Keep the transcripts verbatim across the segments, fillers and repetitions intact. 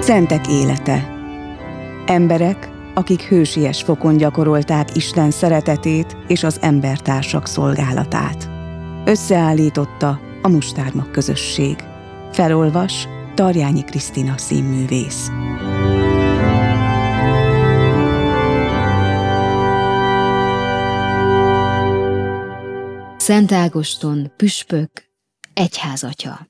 Szentek élete. Emberek, akik hősies fokon gyakorolták Isten szeretetét és az embertársak szolgálatát. Összeállította a Mustármag közösség. Felolvas Tarjányi Krisztina színművész. Szent Ágoston, püspök, egyházatya.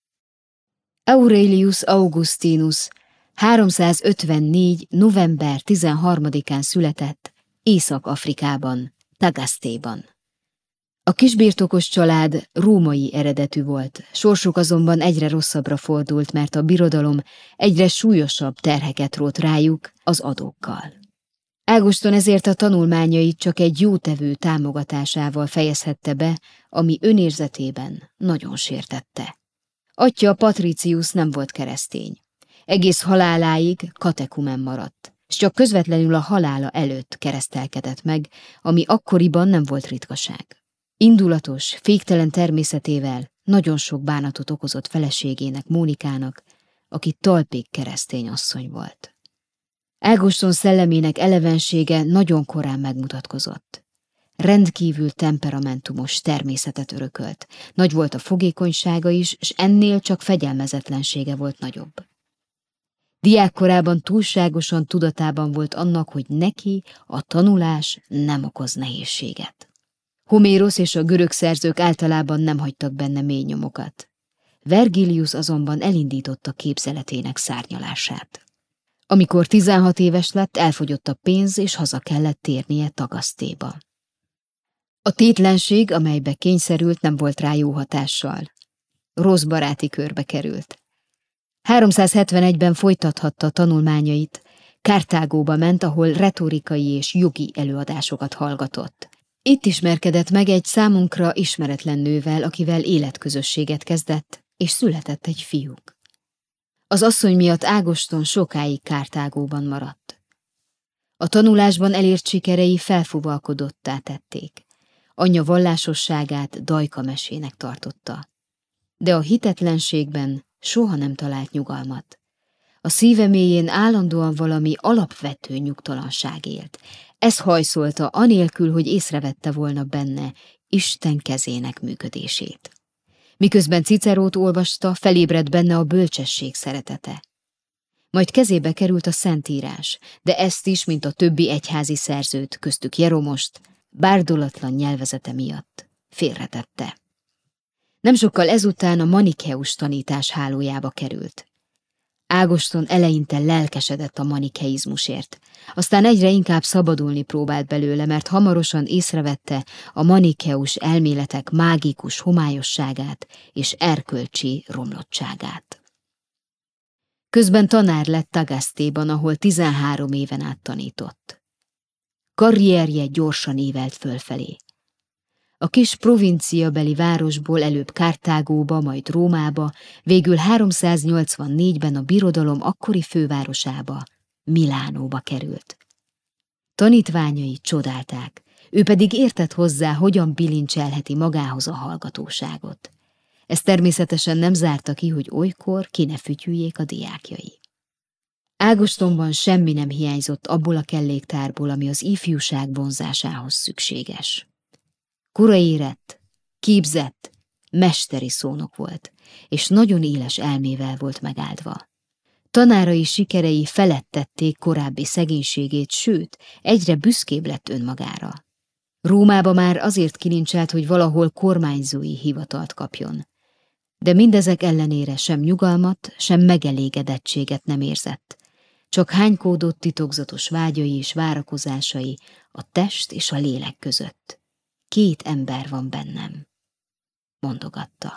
Aurelius Augustinus háromszázötvennégy. november tizenharmadikán született Észak-Afrikában, Tagasztéban. A kisbirtokos család római eredetű volt, sorsuk azonban egyre rosszabbra fordult, mert a birodalom egyre súlyosabb terheket rótt rájuk az adókkal. Ágoston ezért a tanulmányait csak egy jótevő támogatásával fejezhette be, ami önérzetében nagyon sértette. Atyja Patricius nem volt keresztény. Egész haláláig katekumen maradt, s csak közvetlenül a halála előtt keresztelkedett meg, ami akkoriban nem volt ritkaság. Indulatos, féktelen természetével nagyon sok bánatot okozott feleségének, Mónikának, aki talpig keresztény asszony volt. Ágoston szellemének elevensége nagyon korán megmutatkozott. Rendkívül temperamentumos természetet örökölt, nagy volt a fogékonysága is, s ennél csak fegyelmezetlensége volt nagyobb. Diákkorában túlságosan tudatában volt annak, hogy neki a tanulás nem okoz nehézséget. Homérosz és a görög szerzők általában nem hagytak benne mély nyomokat. Vergilius azonban elindította képzeletének szárnyalását. Amikor tizenhat éves lett, elfogyott a pénz, és haza kellett térnie Tagasztéba. A tétlenség, amelybe kényszerült, nem volt rá jó hatással. Rossz baráti körbe került. háromszázhetvenegyben folytathatta tanulmányait, Kartágóba ment, ahol retorikai és jogi előadásokat hallgatott. Itt ismerkedett meg egy számunkra ismeretlen nővel, akivel életközösséget kezdett, és született egy fiúk. Az asszony miatt Ágoston sokáig Kartágóban maradt. A tanulásban elért sikerei felfúvalkodottá tették. Anyja vallásosságát dajkamesének tartotta. De a hitetlenségben soha nem talált nyugalmat. A szíve mélyén állandóan valami alapvető nyugtalanság élt. Ez hajszolta anélkül, hogy észrevette volna benne Isten kezének működését. Miközben Cicerót olvasta, felébredt benne a bölcsesség szeretete. Majd kezébe került a Szentírás, de ezt is, mint a többi egyházi szerzőt, köztük Jeromost, bárdolatlan nyelvezete miatt félretette. Nem sokkal ezután a manikeus tanítás hálójába került. Ágoston eleinte lelkesedett a manikeizmusért, aztán egyre inkább szabadulni próbált belőle, mert hamarosan észrevette a manikeus elméletek mágikus homályosságát és erkölcsi romlottságát. Közben tanár lett Tagasztéban, ahol tizenhárom éven át tanított. Karrierje gyorsan ívelt fölfelé. A kis provinciabeli városból előbb Kartágóba, majd Rómába, végül háromszáznyolcvannégyben a birodalom akkori fővárosába, Milánóba került. Tanítványai csodálták, ő pedig értett hozzá, hogyan bilincselheti magához a hallgatóságot. Ez természetesen nem zárta ki, hogy olykor ki ne fütyüljék a diákjai. Ágostonban semmi nem hiányzott abból a kelléktárból, ami az ifjúság vonzásához szükséges. Korai érett, képzett, mesteri szónok volt, és nagyon éles elmével volt megáldva. Tanárai sikerei felettették korábbi szegénységét, sőt, egyre büszkébb lett önmagára. Rómába már azért kilincselt, hogy valahol kormányzói hivatalt kapjon. De mindezek ellenére sem nyugalmat, sem megelégedettséget nem érzett. Csak hánykódott titokzatos vágyai és várakozásai a test és a lélek között. Két ember van bennem, mondogatta.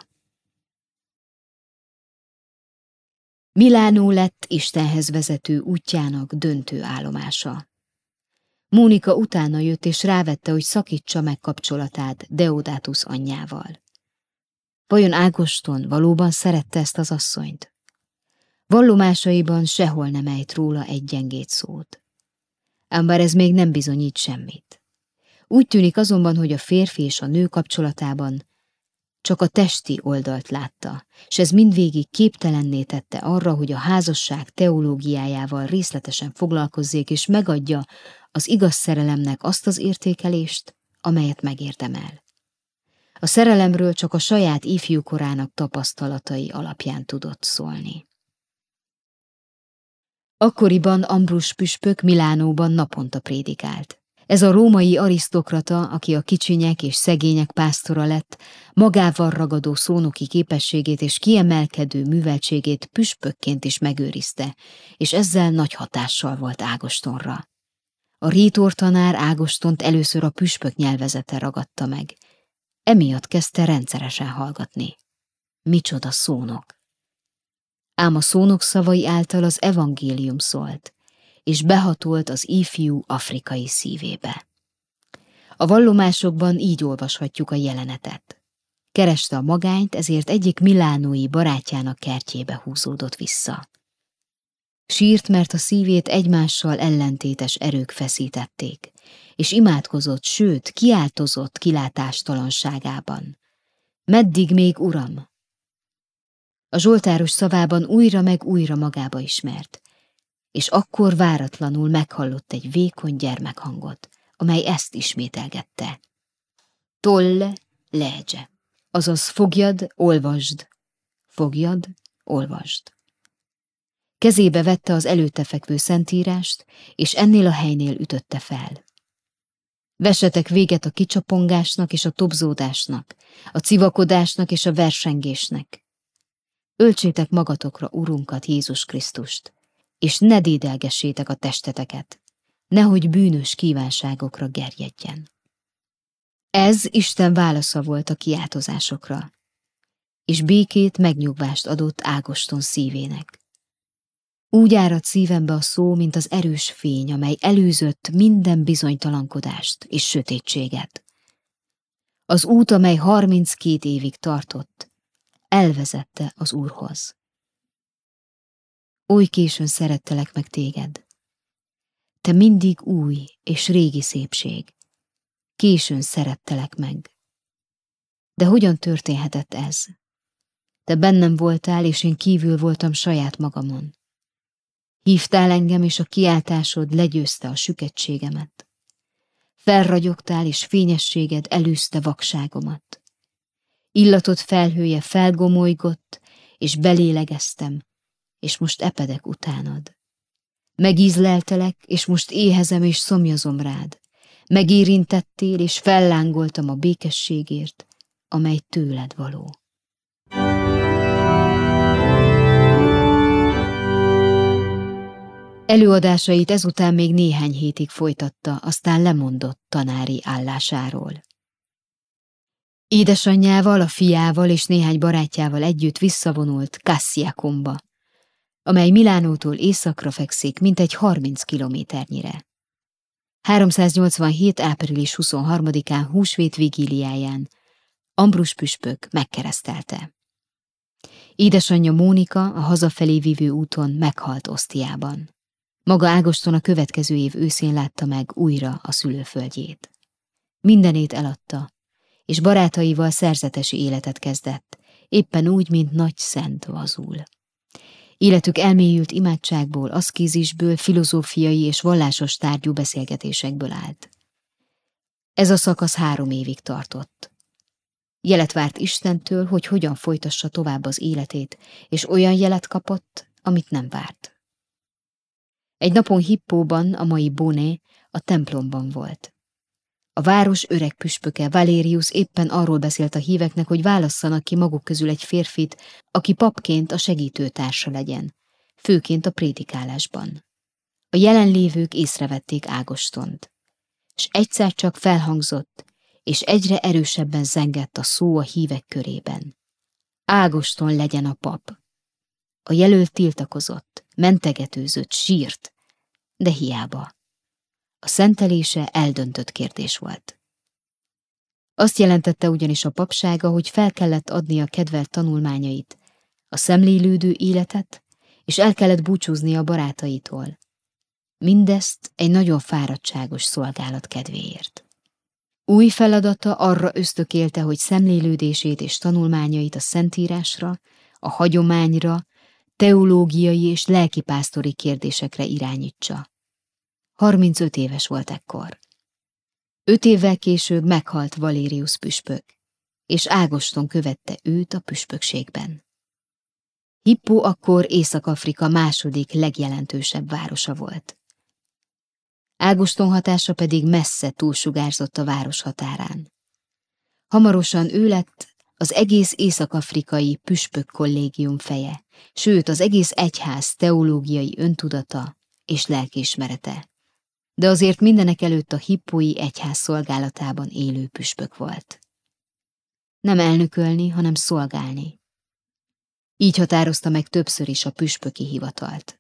Milánó lett Istenhez vezető útjának döntő állomása. Mónika utána jött és rávette, hogy szakítsa meg kapcsolatát Deodatus anyjával. Vajon Ágoston valóban szerette ezt az asszonyt? Vallomásaiban sehol nem ejt róla egy gyengét szót. Ám bár ez még nem bizonyít semmit. Úgy tűnik azonban, hogy a férfi és a nő kapcsolatában csak a testi oldalt látta, s ez mindvégig képtelenné tette arra, hogy a házasság teológiájával részletesen foglalkozzék, és megadja az igaz szerelemnek azt az értékelést, amelyet megérdemel. A szerelemről csak a saját ifjúkorának tapasztalatai alapján tudott szólni. Akkoriban Ambrus püspök Milánóban naponta prédikált. Ez a római arisztokrata, aki a kicsinyek és szegények pásztora lett, magával ragadó szónoki képességét és kiemelkedő műveltségét püspökként is megőrizte, és ezzel nagy hatással volt Ágostonra. A rétortanár Ágostont először a püspök nyelvezete ragadta meg. Emiatt kezdte rendszeresen hallgatni. Micsoda szónok! Ám a szónok szavai által az evangélium szólt, és behatolt az ifjú afrikai szívébe. A vallomásokban így olvashatjuk a jelenetet. Kereste a magányt, ezért egyik milánói barátjának kertjébe húzódott vissza. Sírt, mert a szívét egymással ellentétes erők feszítették, és imádkozott, sőt, kiáltozott kilátástalanságában. Meddig még, Uram? A zsoltáros szavában újra meg újra magába ismert, és akkor váratlanul meghallott egy vékony gyermekhangot, amely ezt ismételgette. Tolle, legge, azaz fogjad, olvasd, fogjad, olvasd. Kezébe vette az előtte fekvő szentírást, és ennél a helynél ütötte fel. Vessetek véget a kicsapongásnak és a tobzódásnak, a civakodásnak és a versengésnek. Öltsétek magatokra Urunkat, Jézus Krisztust, és ne dédelgessétek a testeteket, nehogy bűnös kívánságokra gerjedjen. Ez Isten válasza volt a kiáltozásokra, és békét, megnyugvást adott Ágoston szívének. Úgy árad szívembe a szó, mint az erős fény, amely előzött minden bizonytalankodást és sötétséget. Az út, amely harminckét évig tartott, elvezette az Úrhoz. Oly későn szerettelek meg téged. Te mindig új és régi szépség. Későn szerettelek meg. De hogyan történhetett ez? Te bennem voltál, és én kívül voltam saját magamon. Hívtál engem, és a kiáltásod legyőzte a süketségemet. Felragyogtál, és fényességed elűzte vakságomat. Illatod felhője felgomolygott, és belélegeztem, és most epedek utánad. Megízleltelek, és most éhezem és szomjazom rád. Megérintettél, és fellángoltam a békességért, amely tőled való. Előadásait ezután még néhány hétig folytatta, aztán lemondott tanári állásáról. Édesanyjával, a fiával és néhány barátjával együtt visszavonult Cassiacumba, amely Milánótól északra fekszik, mintegy harminc kilométernyire. háromszáznyolcvanhét. április huszonharmadikán húsvét vigíliáján Ambrus püspök megkeresztelte. Édesanyja Mónika a hazafelé vívő úton meghalt Osztiában. Maga Ágoston a következő év őszén látta meg újra a szülőföldjét. Mindenét eladta, és barátaival szerzetesi életet kezdett, éppen úgy, mint nagy szent Vazul. Életük elmélyült imádságból, aszkézisből, filozófiai és vallásos tárgyú beszélgetésekből állt. Ez a szakasz három évig tartott. Jelet várt Istentől, hogy hogyan folytassa tovább az életét, és olyan jelet kapott, amit nem várt. Egy napon Hippóban, a mai Boné, a templomban volt. A város öreg püspöke, Valerius éppen arról beszélt a híveknek, hogy válasszanak ki maguk közül egy férfit, aki papként a segítőtársa legyen, főként a prédikálásban. A jelenlévők észrevették Ágostont, s egyszer csak felhangzott, és egyre erősebben zengett a szó a hívek körében. Ágoston legyen a pap. A jelölt tiltakozott, mentegetőzött, sírt, de hiába. A szentelése eldöntött kérdés volt. Azt jelentette ugyanis a papsága, hogy fel kellett adni a kedvelt tanulmányait, a szemlélődő életet, és el kellett búcsúzni a barátaitól. Mindezt egy nagyon fáradtságos szolgálat kedvéért. Új feladata arra ösztökélte, hogy szemlélődését és tanulmányait a Szentírásra, a hagyományra, teológiai és lelkipásztori kérdésekre irányítsa. harmincöt éves volt ekkor. Öt évvel később meghalt Valérius püspök, és Ágoston követte őt a püspökségben. Hippo akkor Észak-Afrika második legjelentősebb városa volt. Ágoston hatása pedig messze túlsugárzott a város határán. Hamarosan ő lett az egész észak-afrikai püspök kollégium feje, sőt az egész egyház teológiai öntudata és lelkiismerete, de azért mindenekelőtt a hippói egyház szolgálatában élő püspök volt. Nem elnökölni, hanem szolgálni. Így határozta meg többször is a püspöki hivatalt.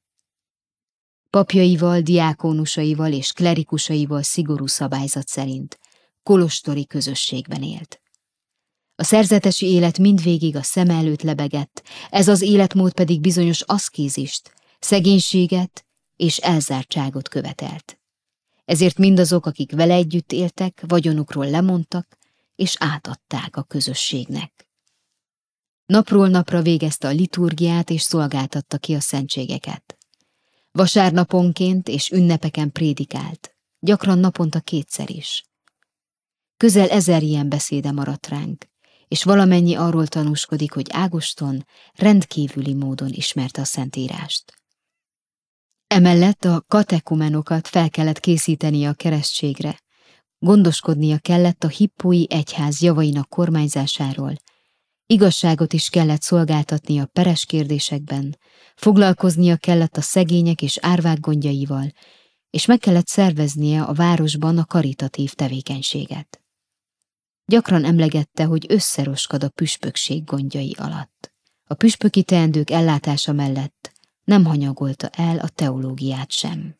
Papjaival, diákónusaival és klerikusaival szigorú szabályzat szerint kolostori közösségben élt. A szerzetesi élet mindvégig a szem előtt lebegett, ez az életmód pedig bizonyos aszkézist, szegénységet és elzártságot követelt. Ezért mindazok, akik vele együtt éltek, vagyonukról lemondtak, és átadták a közösségnek. Napról napra végezte a liturgiát, és szolgáltatta ki a szentségeket. Vasárnaponként és ünnepeken prédikált, gyakran naponta kétszer is. Közel ezer ilyen beszéde maradt ránk, és valamennyi arról tanúskodik, hogy Ágoston rendkívüli módon ismerte a Szentírást. Emellett a katekumenokat fel kellett készítenie a keresztségre, gondoskodnia kellett a hippói egyház javainak kormányzásáról, igazságot is kellett szolgáltatnia a peres kérdésekben, foglalkoznia kellett a szegények és árvák gondjaival, és meg kellett szerveznie a városban a karitatív tevékenységet. Gyakran emlegette, hogy összeroskad a püspökség gondjai alatt. A püspöki teendők ellátása mellett nem hanyagolta el a teológiát sem.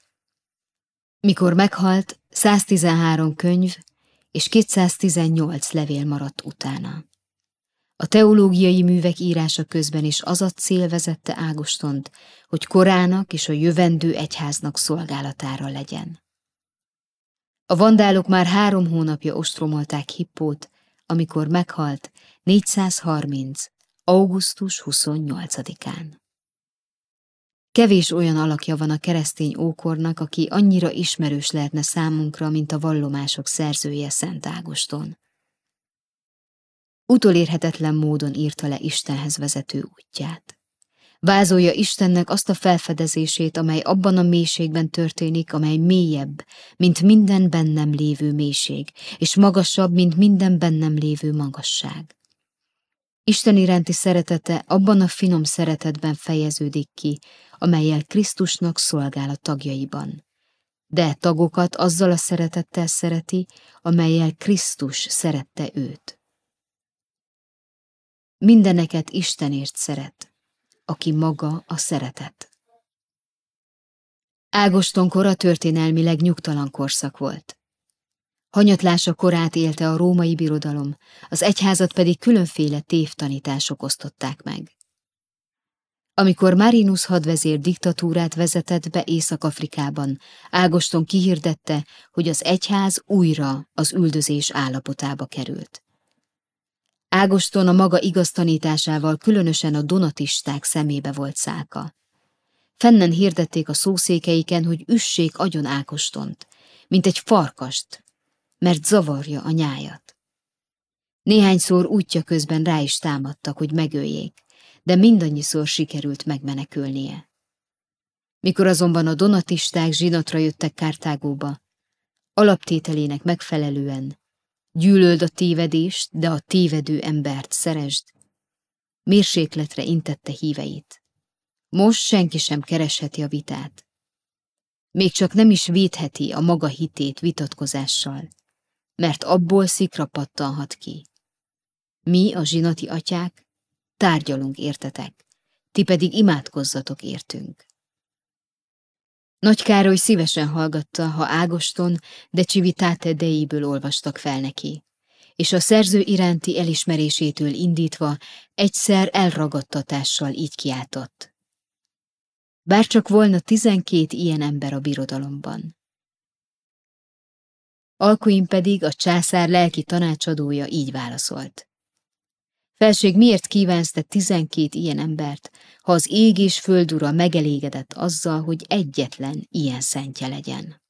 Mikor meghalt, száztizenhárom könyv és kétszáztizennyolc levél maradt utána. A teológiai művek írása közben is az a cél vezette Ágostont, hogy korának és a jövendő egyháznak szolgálatára legyen. A vandálok már három hónapja ostromolták Hippót, amikor meghalt négyszázharminc. augusztus huszonnyolcadikán. Kevés olyan alakja van a keresztény ókornak, aki annyira ismerős lehetne számunkra, mint a vallomások szerzője Szent Ágoston. Utolérhetetlen módon írta le Istenhez vezető útját. Vázolja Istennek azt a felfedezését, amely abban a mélységben történik, amely mélyebb, mint minden bennem lévő mélység, és magasabb, mint minden bennem lévő magasság. Isten iránti szeretete abban a finom szeretetben fejeződik ki, amellyel Krisztusnak szolgál a tagjaiban. De tagokat azzal a szeretettel szereti, amellyel Krisztus szerette őt. Mindeneket Istenért szeret, aki maga a szeretet. Ágoston kora történelmileg nyugtalan korszak volt. Hanyatlása korát élte a római birodalom, az egyházat pedig különféle tévtanítások osztották meg. Amikor Marinus hadvezér diktatúrát vezetett be Észak-Afrikában, Ágoston kihirdette, hogy az egyház újra az üldözés állapotába került. Ágoston a maga igaz tanításával különösen a donatisták szemébe volt szálka. Fennen hirdették a szószékeiken, hogy üssék agyon Ágostont, mint egy farkast, mert zavarja a nyájat. Néhányszor útja közben rá is támadtak, hogy megöljék, de mindannyiszor sikerült megmenekülnie. Mikor azonban a donatisták zsinatra jöttek Kartágóba, alaptételének megfelelően gyűlöld a tévedést, de a tévedő embert szeresd, mérsékletre intette híveit. Most senki sem keresheti a vitát. Még csak nem is védheti a maga hitét vitatkozással, mert abból szikra pattanhat ki. Mi, a zsinati atyák, tárgyalunk értetek, ti pedig imádkozzatok értünk. Nagy Károly szívesen hallgatta, ha Ágoston de Civitate Deiből olvastak fel neki, és a szerző iránti elismerésétől indítva egyszer elragadtatással így kiáltott. Bárcsak volna tizenkét ilyen ember a birodalomban. Alkuin pedig, a császár lelki tanácsadója így válaszolt. Felség, miért kívánsz te tizenkét ilyen embert, ha az ég és föld ura megelégedett azzal, hogy egyetlen ilyen szentje legyen?